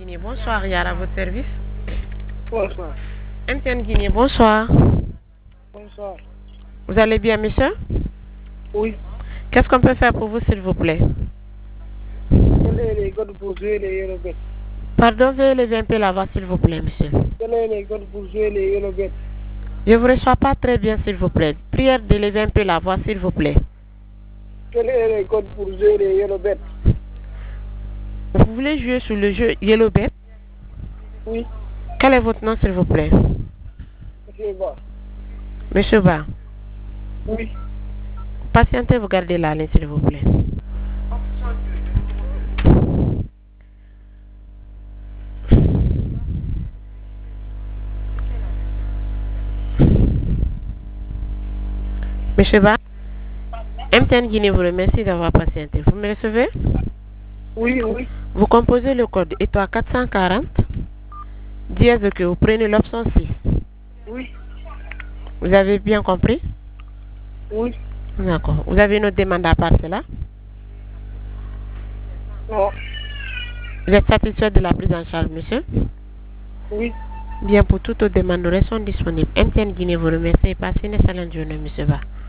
Guinée, bonsoir, Yara, à votre service. Bonsoir. MTN Guinée, bonsoir. Bonsoir. Vous allez bien, monsieur? Oui. Qu'est-ce qu'on peut faire pour vous, s'il vous plaît? Quel est les codes pour jouer les Yellow Bets? Pardon, veuillez lever un peu la voix, s'il vous plaît, monsieur. Quel est les codes pour jouer les Yellow Bets? Je ne vous reçois pas très bien, s'il vous plaît. Prière de lever un peu la voix, s'il vous plaît. Quel est les codes pour jouer les Yellow Bets? Vous voulez jouer sur le jeu Yellow Bet? Oui. Quel est votre nom, s'il vous plaît? Monsieur Ba. Monsieur Ba. Oui. Patientez, vous gardez la ligne, s'il vous plaît. Monsieur Ba, MTN Guinée vous remercie d'avoir patienté. Vous me recevez? Oui, oui. Vous composez le code étoile 440, dièse que vous prenez l'option 6. Oui. Vous avez bien compris? Oui. D'accord. Vous avez une autre demande à part cela? Non. Vous êtes satisfait de la prise en charge, monsieur? Oui. Bien, pour toutes vos demandes, nous restons disponibles. MTN Guinée vous remercie et passez une excellente journée, monsieur Ba.